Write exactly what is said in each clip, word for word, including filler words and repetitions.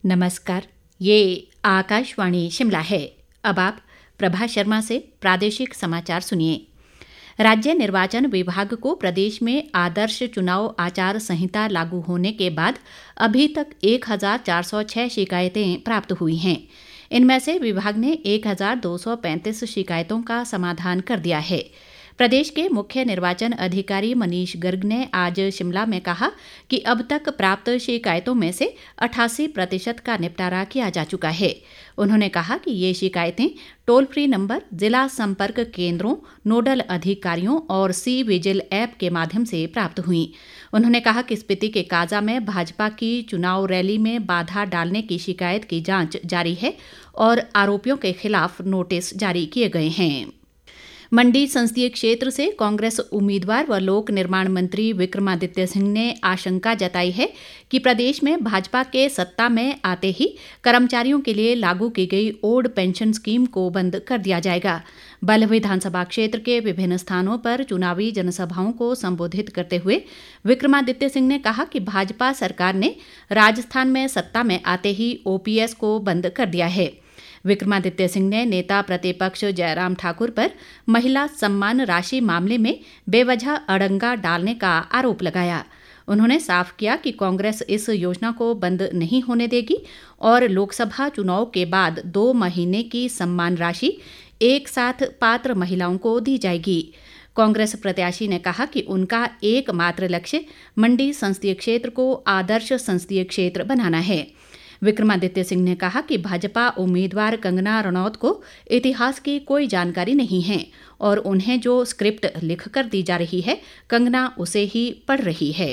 नमस्कार, ये आकाशवाणी शिमला है। अब आप प्रभा शर्मा से प्रादेशिक समाचार सुनिए। राज्य निर्वाचन विभाग को प्रदेश में आदर्श चुनाव आचार संहिता लागू होने के बाद अभी तक एक हज़ार चार सौ छह शिकायतें प्राप्त हुई हैं। इनमें से विभाग ने एक हज़ार दो सौ पैंतीस शिकायतों का समाधान कर दिया है। प्रदेश के मुख्य निर्वाचन अधिकारी मनीष गर्ग ने आज शिमला में कहा कि अब तक प्राप्त शिकायतों में से अठासी प्रतिशत का निपटारा किया जा चुका है। उन्होंने कहा कि ये शिकायतें टोल फ्री नंबर, जिला संपर्क केंद्रों, नोडल अधिकारियों और सी विजिल ऐप के माध्यम से प्राप्त हुई। उन्होंने कहा कि स्पीति के काजा में भाजपा की चुनाव रैली में बाधा डालने की शिकायत की जांच जारी है और आरोपियों के खिलाफ नोटिस जारी किए गए हैं। मंडी संसदीय क्षेत्र से कांग्रेस उम्मीदवार व लोक निर्माण मंत्री विक्रमादित्य सिंह ने आशंका जताई है कि प्रदेश में भाजपा के सत्ता में आते ही कर्मचारियों के लिए लागू की गई ओल्ड पेंशन स्कीम को बंद कर दिया जाएगा। बल्ह विधानसभा क्षेत्र के विभिन्न स्थानों पर चुनावी जनसभाओं को संबोधित करते हुए विक्रमादित्य सिंह ने कहा कि भाजपा सरकार ने राजस्थान में सत्ता में आते ही ओपीएस को बंद कर दिया है। विक्रमादित्य सिंह ने नेता प्रतिपक्ष जयराम ठाकुर पर महिला सम्मान राशि मामले में बेवजह अड़ंगा डालने का आरोप लगाया। उन्होंने साफ किया कि कांग्रेस इस योजना को बंद नहीं होने देगी और लोकसभा चुनाव के बाद दो महीने की सम्मान राशि एक साथ पात्र महिलाओं को दी जाएगी। कांग्रेस प्रत्याशी ने कहा कि उनका एकमात्र लक्ष्य मंडी संसदीय क्षेत्र को आदर्श संसदीय क्षेत्र बनाना है। विक्रमादित्य सिंह ने कहा कि भाजपा उम्मीदवार कंगना रनौत को इतिहास की कोई जानकारी नहीं है और उन्हें जो स्क्रिप्ट लिख कर दी जा रही है, कंगना उसे ही पढ़ रही है।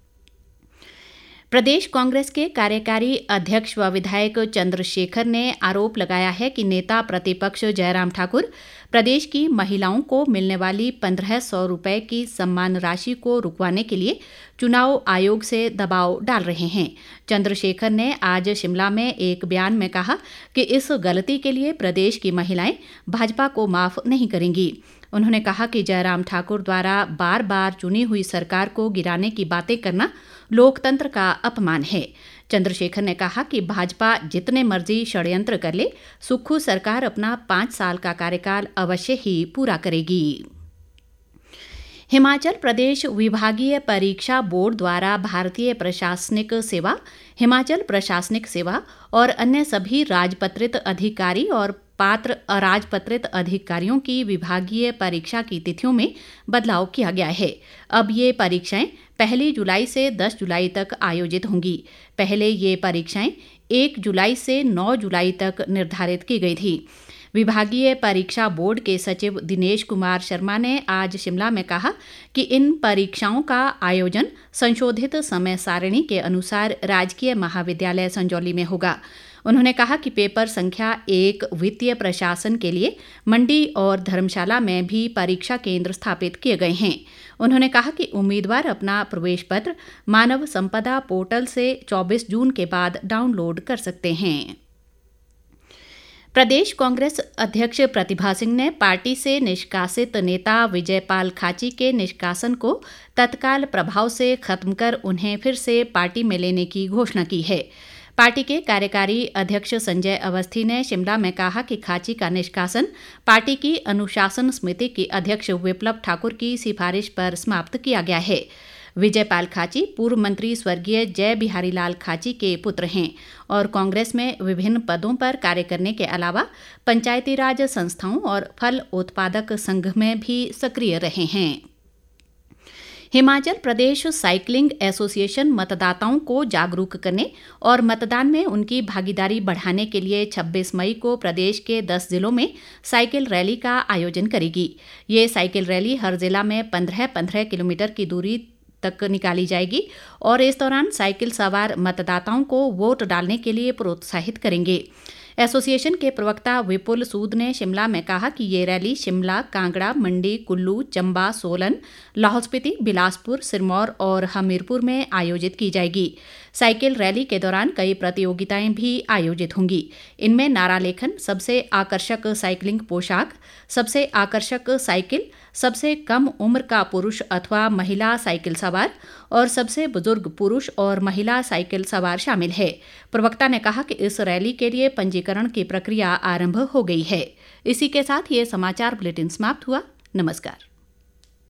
प्रदेश कांग्रेस के कार्यकारी अध्यक्ष व विधायक चंद्रशेखर ने आरोप लगाया है कि नेता प्रतिपक्ष जयराम ठाकुर प्रदेश की महिलाओं को मिलने वाली पंद्रह सौ रुपये की सम्मान राशि को रुकवाने के लिए चुनाव आयोग से दबाव डाल रहे हैं। चंद्रशेखर ने आज शिमला में एक बयान में कहा कि इस गलती के लिए प्रदेश की महिलाएं भाजपा को माफ नहीं करेंगी। उन्होंने कहा कि जयराम ठाकुर द्वारा बार बार चुनी हुई सरकार को गिराने की बातें करना लोकतंत्र का अपमान है। चंद्रशेखर ने कहा कि भाजपा जितने मर्जी षड्यंत्र कर ले, सुक्खू सरकार अपना पाँच साल का कार्यकाल अवश्य ही पूरा करेगी। हिमाचल प्रदेश विभागीय परीक्षा बोर्ड द्वारा भारतीय प्रशासनिक सेवा, हिमाचल प्रशासनिक सेवा और अन्य सभी राजपत्रित अधिकारी और पात्र अराजपत्रित अधिकारियों की विभागीय परीक्षा की तिथियों में बदलाव किया गया है। अब ये परीक्षाएं पहली जुलाई से दस जुलाई तक आयोजित होंगी। पहले ये परीक्षाएं एक जुलाई से नौ जुलाई तक निर्धारित की गई थी। विभागीय परीक्षा बोर्ड के सचिव दिनेश कुमार शर्मा ने आज शिमला में कहा कि इन परीक्षाओं का आयोजन संशोधित समय सारिणी के अनुसार राजकीय महाविद्यालय संजौली में होगा। उन्होंने कहा कि पेपर संख्या एक वित्तीय प्रशासन के लिए मंडी और धर्मशाला में भी परीक्षा केंद्र स्थापित किए गए हैं। उन्होंने कहा कि उम्मीदवार अपना प्रवेश पत्र मानव संपदा पोर्टल से चौबीस जून के बाद डाउनलोड कर सकते हैं। प्रदेश कांग्रेस अध्यक्ष प्रतिभा सिंह ने पार्टी से निष्कासित नेता विजयपाल खाची के निष्कासन को तत्काल प्रभाव से खत्म कर उन्हें फिर से पार्टी में लेने की घोषणा की है। पार्टी के कार्यकारी अध्यक्ष संजय अवस्थी ने शिमला में कहा कि खाची का निष्कासन पार्टी की अनुशासन समिति की अध्यक्ष विप्लव ठाकुर की सिफारिश पर समाप्त किया गया है। विजयपाल खाची पूर्व मंत्री स्वर्गीय जय बिहारी लाल खाची के पुत्र हैं और कांग्रेस में विभिन्न पदों पर कार्य करने के अलावा पंचायती राज संस्थाओं और फल उत्पादक संघ में भी सक्रिय रहे हैं। हिमाचल प्रदेश साइकिलिंग एसोसिएशन मतदाताओं को जागरूक करने और मतदान में उनकी भागीदारी बढ़ाने के लिए छब्बीस मई को प्रदेश के दस जिलों में साइकिल रैली का आयोजन करेगी। ये साइकिल रैली हर जिला में पंद्रह पंद्रह किलोमीटर की दूरी तक निकाली जाएगी और इस दौरान साइकिल सवार मतदाताओं को वोट डालने के लिए प्रोत्साहित करेंगे। एसोसिएशन के प्रवक्ता विपुल सूद ने शिमला में कहा कि ये रैली शिमला, कांगड़ा, मंडी, कुल्लू, चंबा, सोलन, लाहौल स्पीति, बिलासपुर, सिरमौर और हमीरपुर में आयोजित की जाएगी। साइकिल रैली के दौरान कई प्रतियोगिताएं भी आयोजित होंगी। इनमें नारा लेखन, सबसे आकर्षक साइकिलिंग पोशाक, सबसे आकर्षक साइकिल, सबसे कम उम्र का पुरुष अथवा महिला साइकिल सवार और सबसे बुजुर्ग पुरुष और महिला साइकिल सवार शामिल है। प्रवक्ता ने कहा कि इस रैली के लिए पंजीकरण की प्रक्रिया आरंभ हो गई है। इसी के साथ ये समाचार बुलेटिन समाप्त हुआ। नमस्कार।